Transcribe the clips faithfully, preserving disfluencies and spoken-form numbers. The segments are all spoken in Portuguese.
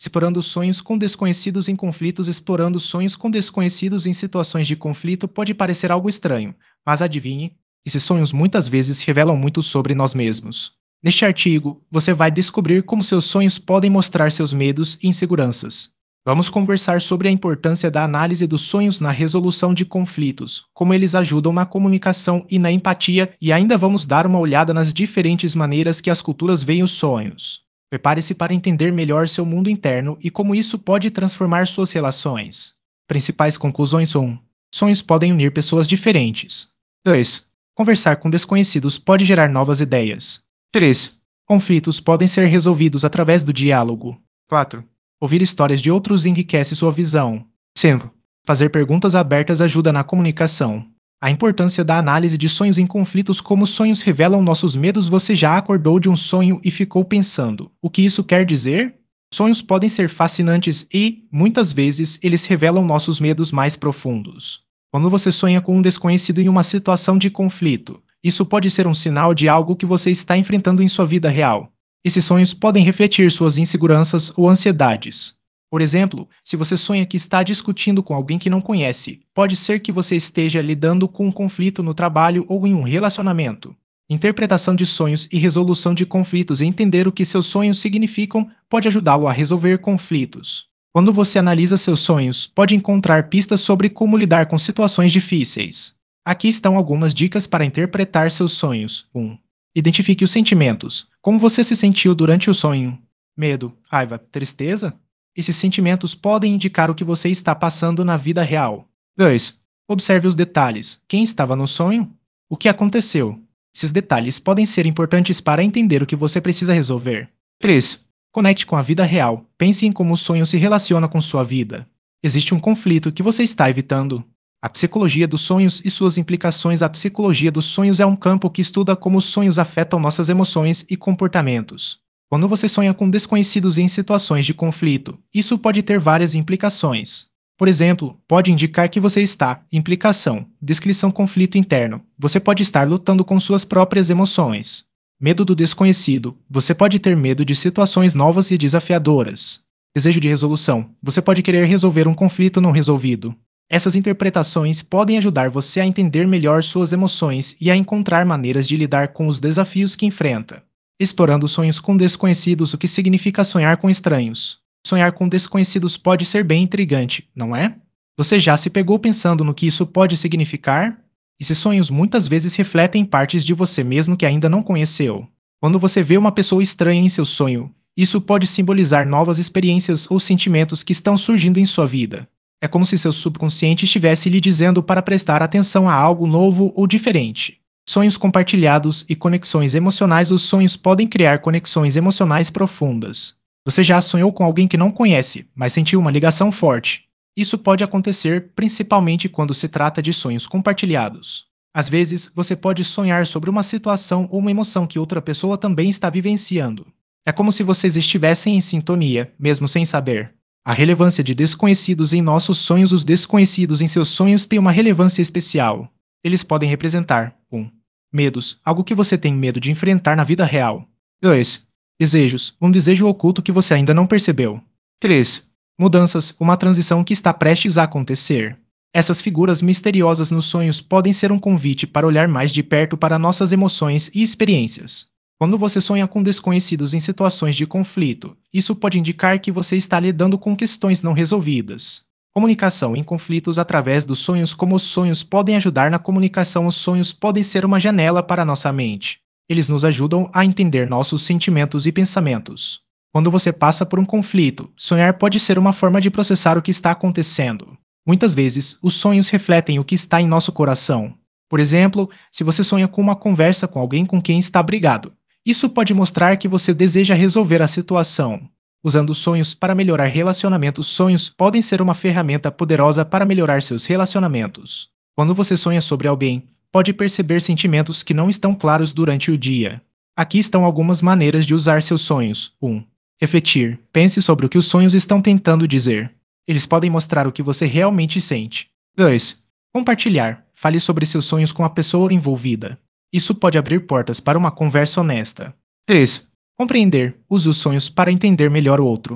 Explorando sonhos com desconhecidos em conflitos. Explorando sonhos com desconhecidos em situações de conflito pode parecer algo estranho, mas adivinhe, esses sonhos muitas vezes revelam muito sobre nós mesmos. Neste artigo, você vai descobrir como seus sonhos podem mostrar seus medos e inseguranças. Vamos conversar sobre a importância da análise dos sonhos na resolução de conflitos, como eles ajudam na comunicação e na empatia, e ainda vamos dar uma olhada nas diferentes maneiras que as culturas veem os sonhos. Prepare-se para entender melhor seu mundo interno e como isso pode transformar suas relações. Principais conclusões: um. Sonhos podem unir pessoas diferentes. dois. Conversar com desconhecidos pode gerar novas ideias. três. Conflitos podem ser resolvidos através do diálogo. quatro. Ouvir histórias de outros enriquece sua visão. cinco. Fazer perguntas abertas ajuda na comunicação. A importância da análise de sonhos em conflitos. Como sonhos revelam nossos medos. Você já acordou de um sonho e ficou pensando: o que isso quer dizer? Sonhos podem ser fascinantes e, muitas vezes, eles revelam nossos medos mais profundos. Quando você sonha com um desconhecido em uma situação de conflito, isso pode ser um sinal de algo que você está enfrentando em sua vida real. Esses sonhos podem refletir suas inseguranças ou ansiedades. Por exemplo, se você sonha que está discutindo com alguém que não conhece, pode ser que você esteja lidando com um conflito no trabalho ou em um relacionamento. Interpretação de sonhos e resolução de conflitos. Entender o que seus sonhos significam pode ajudá-lo a resolver conflitos. Quando você analisa seus sonhos, pode encontrar pistas sobre como lidar com situações difíceis. Aqui estão algumas dicas para interpretar seus sonhos. um. Identifique os sentimentos. Como você se sentiu durante o sonho? Medo, raiva, tristeza? Esses sentimentos podem indicar o que você está passando na vida real. dois. Observe os detalhes. Quem estava no sonho? O que aconteceu? Esses detalhes podem ser importantes para entender o que você precisa resolver. três. Conecte com a vida real. Pense em como o sonho se relaciona com sua vida. Existe um conflito que você está evitando. A psicologia dos sonhos e suas implicações. A psicologia dos sonhos é um campo que estuda como os sonhos afetam nossas emoções e comportamentos. Quando você sonha com desconhecidos em situações de conflito, isso pode ter várias implicações. Por exemplo, pode indicar que você está, implicação, descrição conflito interno, você pode estar lutando com suas próprias emoções. Medo do desconhecido, você pode ter medo de situações novas e desafiadoras. Desejo de resolução, você pode querer resolver um conflito não resolvido. Essas interpretações podem ajudar você a entender melhor suas emoções e a encontrar maneiras de lidar com os desafios que enfrenta. Explorando sonhos com desconhecidos. O que significa sonhar com estranhos? Sonhar com desconhecidos pode ser bem intrigante, não é? Você já se pegou pensando no que isso pode significar? Esses sonhos muitas vezes refletem partes de você mesmo que ainda não conheceu. Quando você vê uma pessoa estranha em seu sonho, isso pode simbolizar novas experiências ou sentimentos que estão surgindo em sua vida. É como se seu subconsciente estivesse lhe dizendo para prestar atenção a algo novo ou diferente. Sonhos compartilhados e conexões emocionais. Os sonhos podem criar conexões emocionais profundas. Você já sonhou com alguém que não conhece, mas sentiu uma ligação forte. Isso pode acontecer principalmente quando se trata de sonhos compartilhados. Às vezes, você pode sonhar sobre uma situação ou uma emoção que outra pessoa também está vivenciando. É como se vocês estivessem em sintonia, mesmo sem saber. A relevância de desconhecidos em nossos sonhos. Os desconhecidos em seus sonhos têm uma relevância especial. Eles podem representar: um. Medos, algo que você tem medo de enfrentar na vida real. dois. Desejos, um desejo oculto que você ainda não percebeu. três. Mudanças, uma transição que está prestes a acontecer. Essas figuras misteriosas nos sonhos podem ser um convite para olhar mais de perto para nossas emoções e experiências. Quando você sonha com desconhecidos em situações de conflito, isso pode indicar que você está lidando com questões não resolvidas. Comunicação em conflitos através dos sonhos. Como os sonhos podem ajudar na comunicação. Os sonhos podem ser uma janela para nossa mente. Eles nos ajudam a entender nossos sentimentos e pensamentos. Quando você passa por um conflito, sonhar pode ser uma forma de processar o que está acontecendo. Muitas vezes, os sonhos refletem o que está em nosso coração. Por exemplo, se você sonha com uma conversa com alguém com quem está brigado, isso pode mostrar que você deseja resolver a situação. Usando sonhos para melhorar relacionamentos. Sonhos podem ser uma ferramenta poderosa para melhorar seus relacionamentos. Quando você sonha sobre alguém, pode perceber sentimentos que não estão claros durante o dia. Aqui estão algumas maneiras de usar seus sonhos. um. Refletir. Pense sobre o que os sonhos estão tentando dizer. Eles podem mostrar o que você realmente sente. dois. Compartilhar. Fale sobre seus sonhos com a pessoa envolvida. Isso pode abrir portas para uma conversa honesta. três. Compreender. Use os sonhos para entender melhor o outro.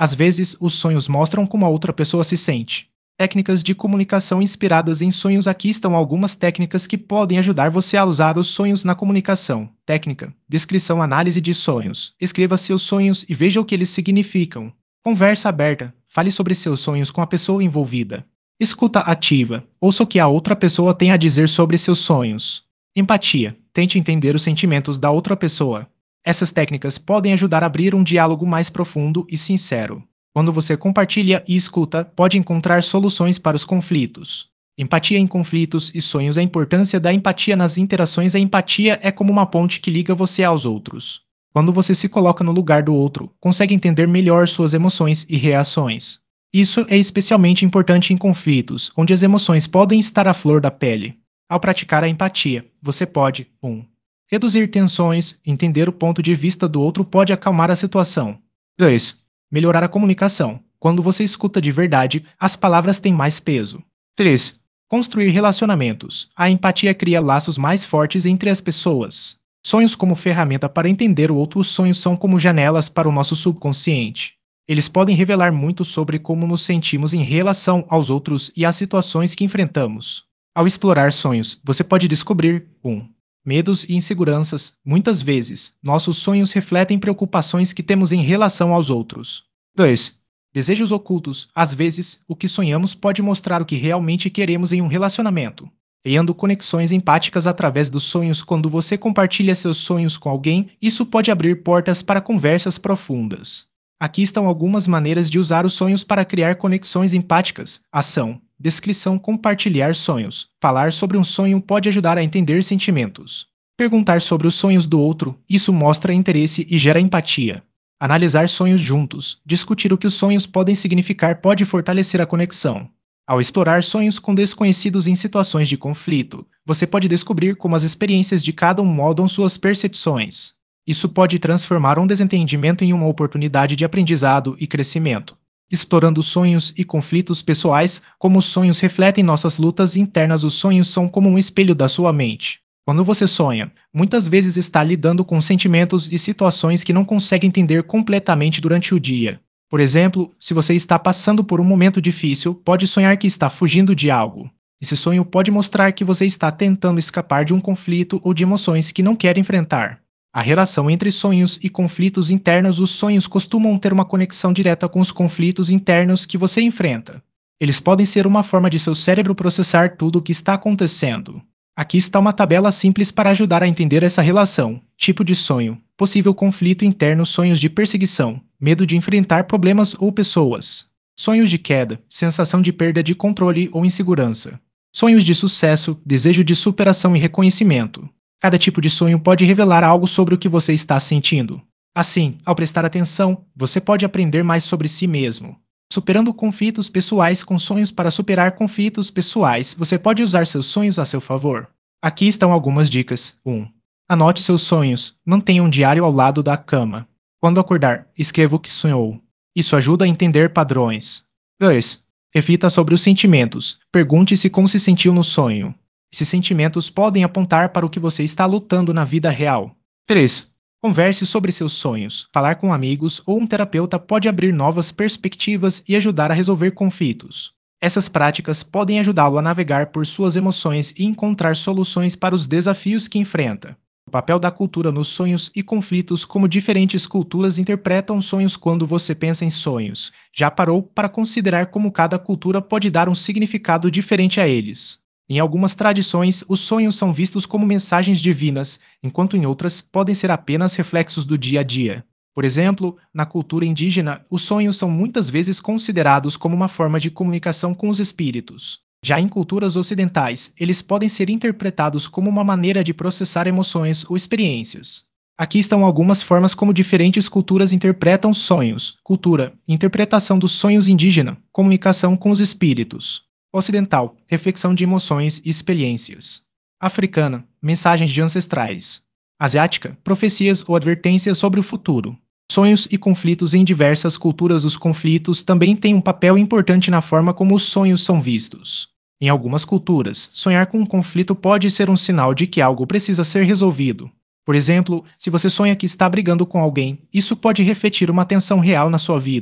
Às vezes, os sonhos mostram como a outra pessoa se sente. Técnicas de comunicação inspiradas em sonhos. Aqui estão algumas técnicas que podem ajudar você a usar os sonhos na comunicação. Técnica: descrição, análise de sonhos. Escreva seus sonhos e veja o que eles significam. Conversa aberta. Fale sobre seus sonhos com a pessoa envolvida. Escuta ativa. Ouça o que a outra pessoa tem a dizer sobre seus sonhos. Empatia: tente entender os sentimentos da outra pessoa. Essas técnicas podem ajudar a abrir um diálogo mais profundo e sincero. Quando você compartilha e escuta, pode encontrar soluções para os conflitos. Empatia em conflitos e sonhos. A importância da empatia nas interações. A empatia é como uma ponte que liga você aos outros. Quando você se coloca no lugar do outro, consegue entender melhor suas emoções e reações. Isso é especialmente importante em conflitos, onde as emoções podem estar à flor da pele. Ao praticar a empatia, você pode um reduzir tensões. Entender o ponto de vista do outro pode acalmar a situação. dois Melhorar a comunicação. Quando você escuta de verdade, as palavras têm mais peso. três Construir relacionamentos. A empatia cria laços mais fortes entre as pessoas. Sonhos como ferramenta para entender o outro. Os sonhos são como janelas para o nosso subconsciente. Eles podem revelar muito sobre como nos sentimos em relação aos outros e às situações que enfrentamos. Ao explorar sonhos, você pode descobrir um medos e inseguranças. Muitas vezes, nossos sonhos refletem preocupações que temos em relação aos outros. dois Desejos ocultos. Às vezes, o que sonhamos pode mostrar o que realmente queremos em um relacionamento. Criando conexões empáticas através dos sonhos. Quando você compartilha seus sonhos com alguém, isso pode abrir portas para conversas profundas. Aqui estão algumas maneiras de usar os sonhos para criar conexões empáticas. Ação: descrição, compartilhar sonhos. Falar sobre um sonho pode ajudar a entender sentimentos. Perguntar sobre os sonhos do outro, isso mostra interesse e gera empatia. Analisar sonhos juntos. Discutir o que os sonhos podem significar pode fortalecer a conexão. Ao explorar sonhos com desconhecidos em situações de conflito, você pode descobrir como as experiências de cada um moldam suas percepções. Isso pode transformar um desentendimento em uma oportunidade de aprendizado e crescimento. Explorando sonhos e conflitos pessoais. Como os sonhos refletem nossas lutas internas. Os sonhos são como um espelho da sua mente. Quando você sonha, muitas vezes está lidando com sentimentos e situações que não consegue entender completamente durante o dia. Por exemplo, se você está passando por um momento difícil, pode sonhar que está fugindo de algo. Esse sonho pode mostrar que você está tentando escapar de um conflito ou de emoções que não quer enfrentar. A relação entre sonhos e conflitos internos. Os sonhos costumam ter uma conexão direta com os conflitos internos que você enfrenta. Eles podem ser uma forma de seu cérebro processar tudo o que está acontecendo. Aqui está uma tabela simples para ajudar a entender essa relação. Tipo de sonho: possível conflito interno. Sonhos de perseguição, medo de enfrentar problemas ou pessoas. Sonhos de queda, sensação de perda de controle ou insegurança. Sonhos de sucesso, desejo de superação e reconhecimento. Cada tipo de sonho pode revelar algo sobre o que você está sentindo. Assim, ao prestar atenção, você pode aprender mais sobre si mesmo. Superando conflitos pessoais. Com sonhos para superar conflitos pessoais, você pode usar seus sonhos a seu favor. Aqui estão algumas dicas. um Anote seus sonhos. Mantenha um diário ao lado da cama. Quando acordar, escreva o que sonhou. Isso ajuda a entender padrões. dois Reflita sobre os sentimentos. Pergunte-se como se sentiu no sonho. Esses sentimentos podem apontar para o que você está lutando na vida real. três Converse sobre seus sonhos. Falar com amigos ou um terapeuta pode abrir novas perspectivas e ajudar a resolver conflitos. Essas práticas podem ajudá-lo a navegar por suas emoções e encontrar soluções para os desafios que enfrenta. O papel da cultura nos sonhos e conflitos. Como diferentes culturas interpretam sonhos. Quando você pensa em sonhos, já parou para considerar como cada cultura pode dar um significado diferente a eles? Em algumas tradições, os sonhos são vistos como mensagens divinas, enquanto em outras podem ser apenas reflexos do dia a dia. Por exemplo, na cultura indígena, os sonhos são muitas vezes considerados como uma forma de comunicação com os espíritos. Já em culturas ocidentais, eles podem ser interpretados como uma maneira de processar emoções ou experiências. Aqui estão algumas formas como diferentes culturas interpretam sonhos. Cultura: interpretação dos sonhos indígena, comunicação com os espíritos. Ocidental: reflexão de emoções e experiências. Africana: mensagens de ancestrais. Asiática: profecias ou advertências sobre o futuro. Sonhos e conflitos. Em diversas culturas, os conflitos também têm um papel importante na forma como os sonhos são vistos. Em algumas culturas, sonhar com um conflito pode ser um sinal de que algo precisa ser resolvido. Por exemplo, se você sonha que está brigando com alguém, isso pode refletir uma tensão real na sua vida.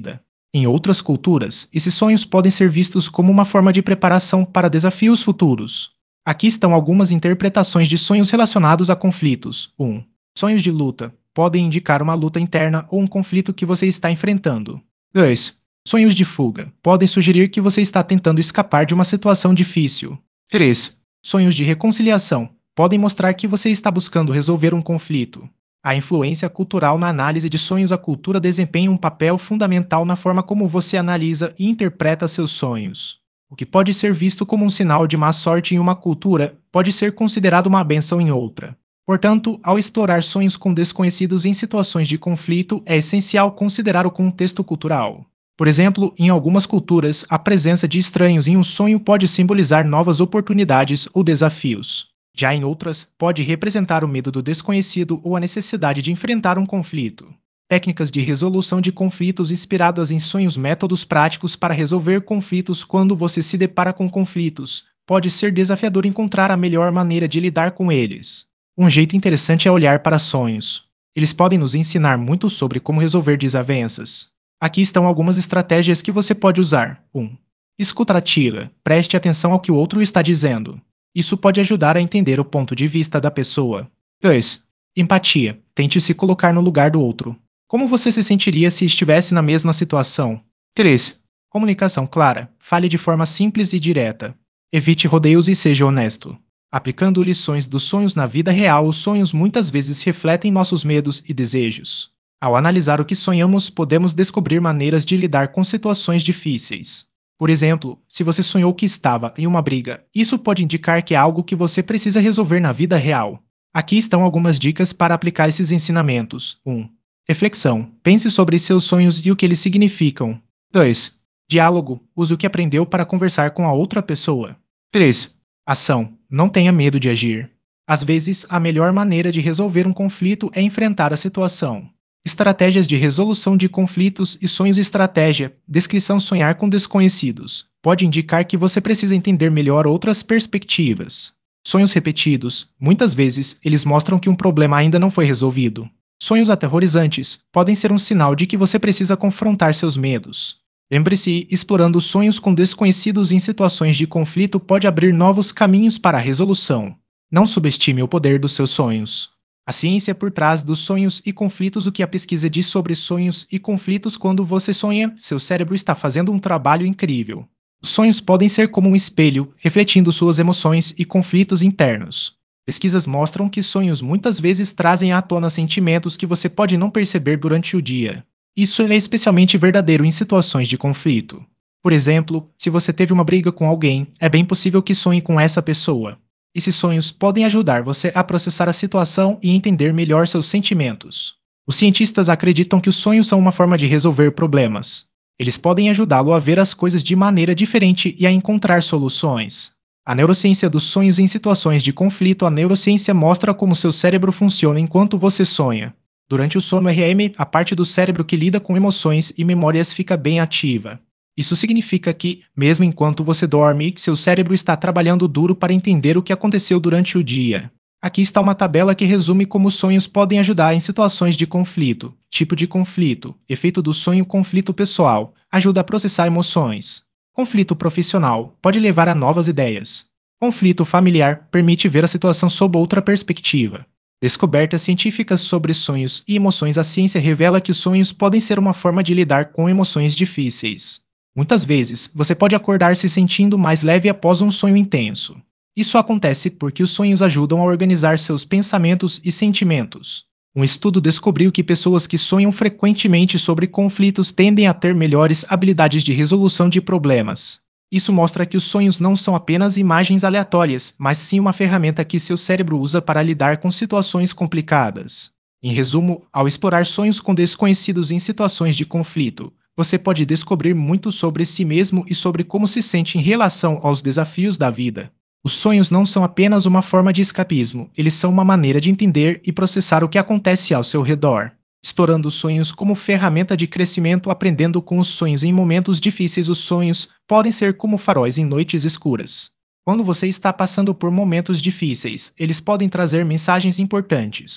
Em outras culturas, esses sonhos podem ser vistos como uma forma de preparação para desafios futuros. Aqui estão algumas interpretações de sonhos relacionados a conflitos. um. Sonhos de luta podem indicar uma luta interna ou um conflito que você está enfrentando. dois. Sonhos de fuga podem sugerir que você está tentando escapar de uma situação difícil. três. Sonhos de reconciliação podem mostrar que você está buscando resolver um conflito. A influência cultural na análise de sonhos. A cultura desempenha um papel fundamental na forma como você analisa e interpreta seus sonhos. O que pode ser visto como um sinal de má sorte em uma cultura pode ser considerado uma bênção em outra. Portanto, ao explorar sonhos com desconhecidos em situações de conflito, é essencial considerar o contexto cultural. Por exemplo, em algumas culturas, a presença de estranhos em um sonho pode simbolizar novas oportunidades ou desafios. Já em outras, pode representar o medo do desconhecido ou a necessidade de enfrentar um conflito. Técnicas de resolução de conflitos inspiradas em sonhos. Métodos práticos para resolver conflitos. Quando você se depara com conflitos, pode ser desafiador encontrar a melhor maneira de lidar com eles. Um jeito interessante é olhar para sonhos. Eles podem nos ensinar muito sobre como resolver desavenças. Aqui estão algumas estratégias que você pode usar. um. Escuta ativa. Preste atenção ao que o outro está dizendo. Isso pode ajudar a entender o ponto de vista da pessoa. dois. Empatia. Tente se colocar no lugar do outro. Como você se sentiria se estivesse na mesma situação? três. Comunicação clara. Fale de forma simples e direta. Evite rodeios e seja honesto. Aplicando lições dos sonhos na vida real. Os sonhos muitas vezes refletem nossos medos e desejos. Ao analisar o que sonhamos, podemos descobrir maneiras de lidar com situações difíceis. Por exemplo, se você sonhou que estava em uma briga, isso pode indicar que é algo que você precisa resolver na vida real. Aqui estão algumas dicas para aplicar esses ensinamentos. um. Reflexão. Pense sobre seus sonhos e o que eles significam. dois. Diálogo. Use o que aprendeu para conversar com a outra pessoa. três. Ação. Não tenha medo de agir. Às vezes, a melhor maneira de resolver um conflito é enfrentar a situação. Estratégias de resolução de conflitos e sonhos. Estratégia. Descrição. Sonhar com desconhecidos pode indicar que você precisa entender melhor outras perspectivas. Sonhos repetidos. Muitas vezes, eles mostram que um problema ainda não foi resolvido. Sonhos aterrorizantes podem ser um sinal de que você precisa confrontar seus medos. Lembre-se, explorando sonhos com desconhecidos em situações de conflito pode abrir novos caminhos para a resolução. Não subestime o poder dos seus sonhos. A ciência por trás dos sonhos e conflitos. O que a pesquisa diz sobre sonhos e conflitos? Quando você sonha, seu cérebro está fazendo um trabalho incrível. Os sonhos podem ser como um espelho, refletindo suas emoções e conflitos internos. Pesquisas mostram que sonhos muitas vezes trazem à tona sentimentos que você pode não perceber durante o dia. Isso é especialmente verdadeiro em situações de conflito. Por exemplo, se você teve uma briga com alguém, é bem possível que sonhe com essa pessoa. Esses sonhos podem ajudar você a processar a situação e entender melhor seus sentimentos. Os cientistas acreditam que os sonhos são uma forma de resolver problemas. Eles podem ajudá-lo a ver as coisas de maneira diferente e a encontrar soluções. A neurociência dos sonhos em situações de conflito. A neurociência mostra como seu cérebro funciona enquanto você sonha. Durante o sono R E M, a parte do cérebro que lida com emoções e memórias fica bem ativa. Isso significa que, mesmo enquanto você dorme, seu cérebro está trabalhando duro para entender o que aconteceu durante o dia. Aqui está uma tabela que resume como os sonhos podem ajudar em situações de conflito. Tipo de conflito. Efeito do sonho. Conflito pessoal. Ajuda a processar emoções. Conflito profissional. Pode levar a novas ideias. Conflito familiar. Permite ver a situação sob outra perspectiva. Descobertas científicas sobre sonhos e emoções. A ciência revela que os sonhos podem ser uma forma de lidar com emoções difíceis. Muitas vezes, você pode acordar se sentindo mais leve após um sonho intenso. Isso acontece porque os sonhos ajudam a organizar seus pensamentos e sentimentos. Um estudo descobriu que pessoas que sonham frequentemente sobre conflitos tendem a ter melhores habilidades de resolução de problemas. Isso mostra que os sonhos não são apenas imagens aleatórias, mas sim uma ferramenta que seu cérebro usa para lidar com situações complicadas. Em resumo, ao explorar sonhos com desconhecidos em situações de conflito, você pode descobrir muito sobre si mesmo e sobre como se sente em relação aos desafios da vida. Os sonhos não são apenas uma forma de escapismo, eles são uma maneira de entender e processar o que acontece ao seu redor. Explorando os sonhos como ferramenta de crescimento. Aprendendo com os sonhos em momentos difíceis. Os sonhos podem ser como faróis em noites escuras. Quando você está passando por momentos difíceis, eles podem trazer mensagens importantes.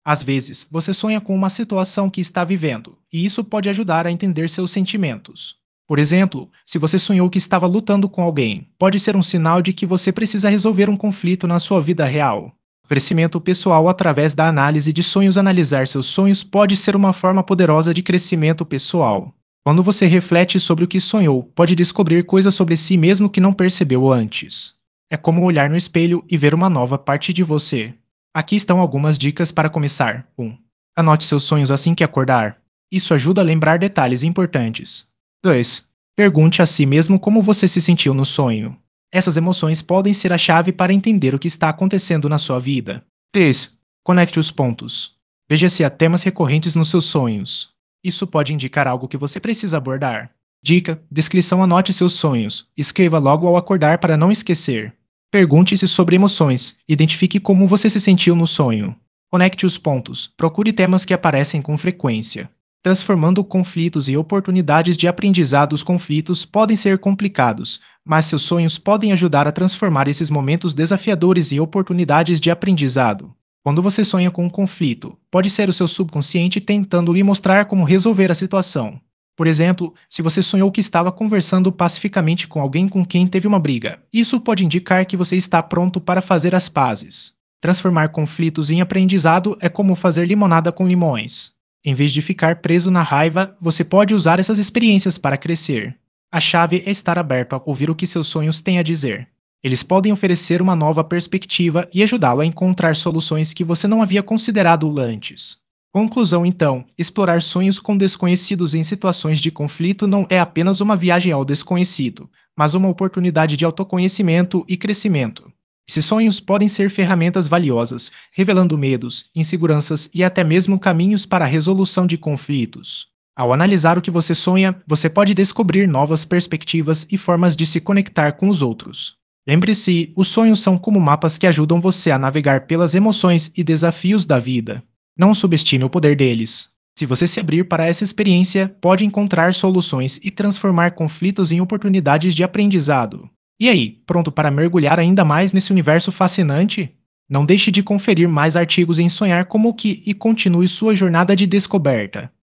Às vezes, você sonha com uma situação que está vivendo, e isso pode ajudar a entender seus sentimentos. Por exemplo, se você sonhou que estava lutando com alguém, pode ser um sinal de que você precisa resolver um conflito na sua vida real. Crescimento pessoal através da análise de sonhos. Analisar seus sonhos pode ser uma forma poderosa de crescimento pessoal. Quando você reflete sobre o que sonhou, pode descobrir coisas sobre si mesmo que não percebeu antes. É como olhar no espelho e ver uma nova parte de você. Aqui estão algumas dicas para começar. um. Anote seus sonhos assim que acordar. Isso ajuda a lembrar detalhes importantes. dois. Pergunte a si mesmo como você se sentiu no sonho. Essas emoções podem ser a chave para entender o que está acontecendo na sua vida. três. Conecte os pontos. Veja se há temas recorrentes nos seus sonhos. Isso pode indicar algo que você precisa abordar. Dica: descrição. Anote seus sonhos. Escreva logo ao acordar para não esquecer. Pergunte-se sobre emoções. Identifique como você se sentiu no sonho. Conecte os pontos. Procure temas que aparecem com frequência. Transformando conflitos e oportunidades de aprendizado. Os conflitos podem ser complicados, mas seus sonhos podem ajudar a transformar esses momentos desafiadores em oportunidades de aprendizado. Quando você sonha com um conflito, pode ser o seu subconsciente tentando lhe mostrar como resolver a situação. Por exemplo, se você sonhou que estava conversando pacificamente com alguém com quem teve uma briga, isso pode indicar que você está pronto para fazer as pazes. Transformar conflitos em aprendizado é como fazer limonada com limões. Em vez de ficar preso na raiva, você pode usar essas experiências para crescer. A chave é estar aberto a ouvir o que seus sonhos têm a dizer. Eles podem oferecer uma nova perspectiva e ajudá-lo a encontrar soluções que você não havia considerado antes. Conclusão então: explorar sonhos com desconhecidos em situações de conflito não é apenas uma viagem ao desconhecido, mas uma oportunidade de autoconhecimento e crescimento. Esses sonhos podem ser ferramentas valiosas, revelando medos, inseguranças e até mesmo caminhos para a resolução de conflitos. Ao analisar o que você sonha, você pode descobrir novas perspectivas e formas de se conectar com os outros. Lembre-se, os sonhos são como mapas que ajudam você a navegar pelas emoções e desafios da vida. Não subestime o poder deles. Se você se abrir para essa experiência, pode encontrar soluções e transformar conflitos em oportunidades de aprendizado. E aí, pronto para mergulhar ainda mais nesse universo fascinante? Não deixe de conferir mais artigos em Sonhar como que e continue sua jornada de descoberta.